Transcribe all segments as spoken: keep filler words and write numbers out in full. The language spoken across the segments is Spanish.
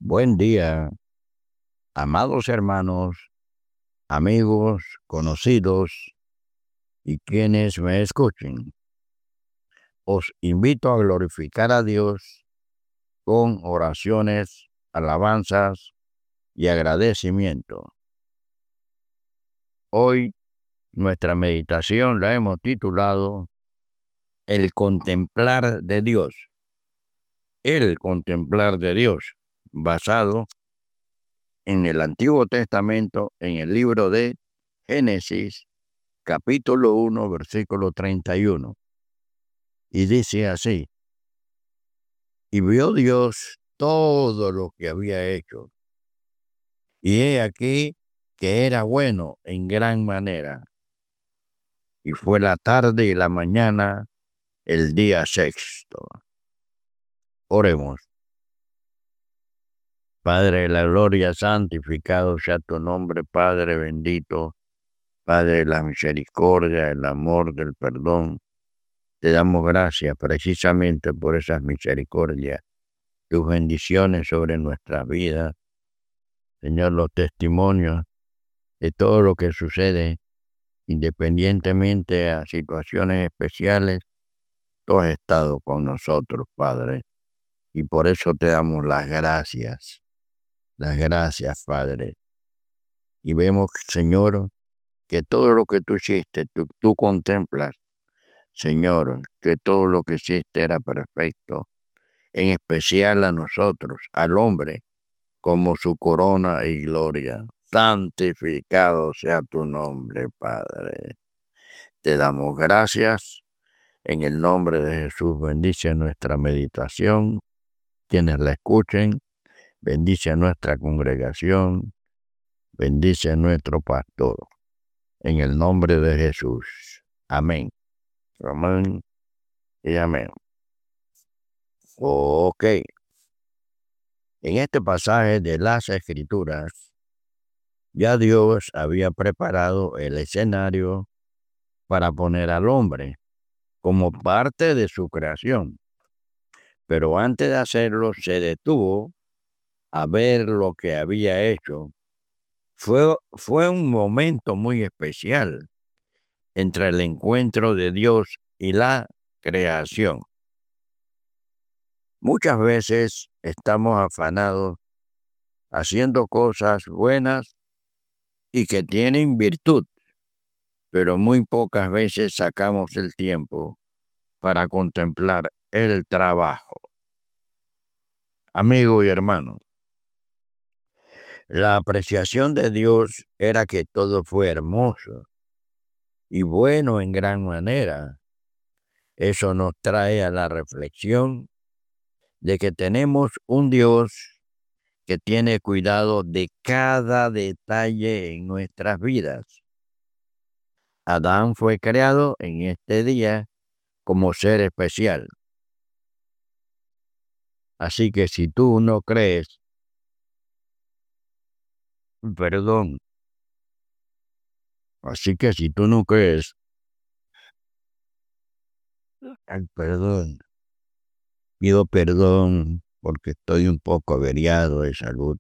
Buen día, amados hermanos, amigos, conocidos y quienes me escuchen. Os invito a glorificar a Dios con oraciones, alabanzas y agradecimiento. Hoy nuestra meditación la hemos titulado El contemplar de Dios. El contemplar de Dios, basado en el Antiguo Testamento, en el libro de Génesis, capítulo uno, versículo treinta y uno. Y dice así: Y vio Dios todo lo que había hecho, y he aquí que era bueno en gran manera. Y fue la tarde y la mañana el día sexto. Oremos. Padre de la gloria, santificado sea tu nombre, Padre bendito, Padre de la misericordia, el amor, del perdón. Te damos gracias precisamente por esas misericordias, tus bendiciones sobre nuestras vidas. Señor, los testimonios de todo lo que sucede, independientemente a situaciones especiales, tú has estado con nosotros, Padre. Y por eso te damos las gracias, las gracias, Padre. Y vemos, Señor, que todo lo que tú hiciste, tú, tú contemplas, Señor, que todo lo que hiciste era perfecto, en especial a nosotros, al hombre, como su corona y gloria. Santificado sea tu nombre, Padre. Te damos gracias. En el nombre de Jesús, bendice nuestra meditación. Quienes la escuchen, bendice a nuestra congregación, bendice a nuestro pastor. En el nombre de Jesús. Amén. Amén y amén. Ok. En este pasaje de las Escrituras, ya Dios había preparado el escenario para poner al hombre como parte de su creación. Pero antes de hacerlo, se detuvo a ver lo que había hecho. Fue, fue un momento muy especial entre el encuentro de Dios y la creación. Muchas veces estamos afanados haciendo cosas buenas y que tienen virtud, pero muy pocas veces sacamos el tiempo para contemplar el trabajo. Amigo y hermano, la apreciación de Dios era que todo fue hermoso y bueno en gran manera. Eso nos trae a la reflexión de que tenemos un Dios que tiene cuidado de cada detalle en nuestras vidas. Adán fue creado en este día como ser especial. Así que si tú no crees, perdón, así que si tú no crees, ay, perdón, pido perdón porque estoy un poco averiado de salud.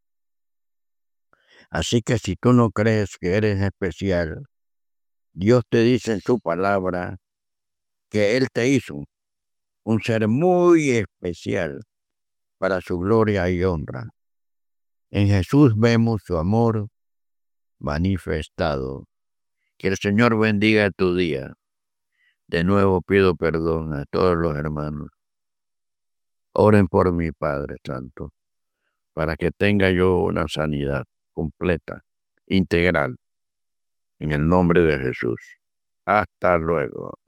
Así que si tú no crees que eres especial, Dios te dice en su palabra que Él te hizo un ser muy especial para su gloria y honra. En Jesús vemos su amor manifestado. Que el Señor bendiga tu día. De nuevo pido perdón a todos los hermanos. Oren por mi Padre Santo, para que tenga yo una sanidad completa, integral, en el nombre de Jesús. Hasta luego.